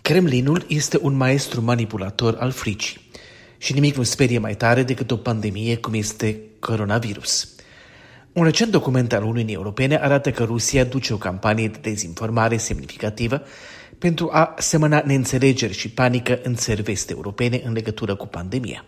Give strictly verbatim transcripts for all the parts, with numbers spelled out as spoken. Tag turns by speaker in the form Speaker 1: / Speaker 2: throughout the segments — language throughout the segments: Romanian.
Speaker 1: Kremlinul este un maestru manipulator al fricii și nimic nu sperie mai tare decât o pandemie cum este coronavirus. Un recent document al Uniunii Europene arată că Rusia duce o campanie de dezinformare semnificativă pentru a semăna neînțelegeri și panică în țări vest-europene în legătură cu pandemia.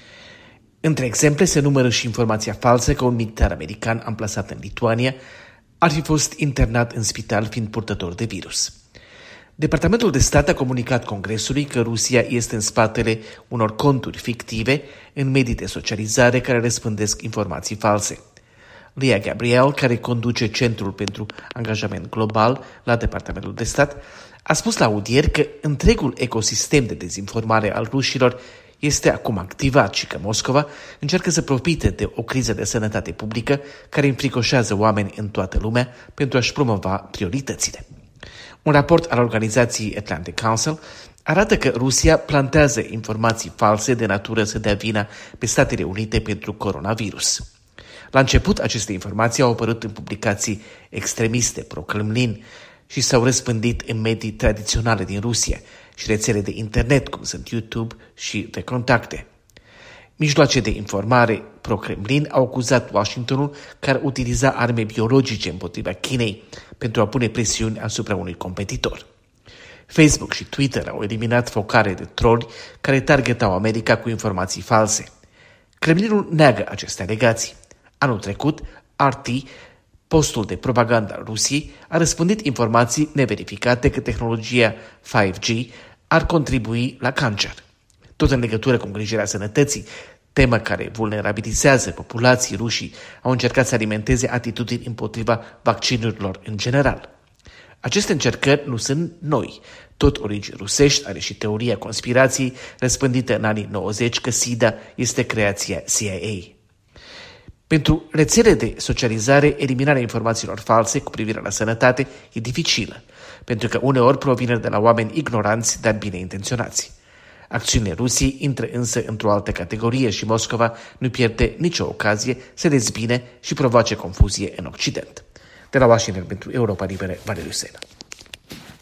Speaker 1: Între exemple se numără și informația falsă că un militar american amplasat în Lituania ar fi fost internat în spital fiind purtător de virus. Departamentul de stat a comunicat Congresului că Rusia este în spatele unor conturi fictive în medii de socializare care răspândesc informații false. Leah Gabriel, care conduce Centrul pentru Angajament Global la Departamentul de Stat, a spus la audieri că întregul ecosistem de dezinformare al rușilor este acum activat și că Moscova încearcă să profite de o criză de sănătate publică care înfricoșează oameni în toată lumea pentru a-și promova prioritățile. Un raport al organizației Atlantic Council arată că Rusia plantează informații false de natură să dea vina pe Statele Unite pentru coronavirus. La început, aceste informații au apărut în publicații extremiste pro-Kremlin și s-au răspândit în medii tradiționale din Rusia și rețele de internet, cum sunt YouTube și de contacte. Mijloace de informare pro-Kremlin au acuzat Washingtonul că ar utiliza arme biologice împotriva Chinei pentru a pune presiuni asupra unui competitor. Facebook și Twitter au eliminat focare de troli care targetau America cu informații false. Kremlinul neagă aceste alegații. Anul trecut, R T, postul de propagandă al Rusiei, a răspândit informații neverificate că tehnologia cinci G ar contribui la cancer. Tot în legătură cu îngrijirea sănătății, temă care vulnerabilizează populații rușii, au încercat să alimenteze atitudini împotriva vaccinurilor în general. Aceste încercări nu sunt noi. Tot origini rusești are și teoria conspirației răspândită în anii nouăzeci că SIDA este creația C I A. Pentru rețele de socializare, eliminarea informațiilor false cu privire la sănătate e dificilă, pentru că uneori provine de la oameni ignoranți, dar bine intenționați. Acțiunile Rusiei intră însă într-o altă categorie și Moscova nu pierde nicio ocazie să dezbine și provoace confuzie în Occident. De la Washington pentru Europa Liberă, Valeriu Sena.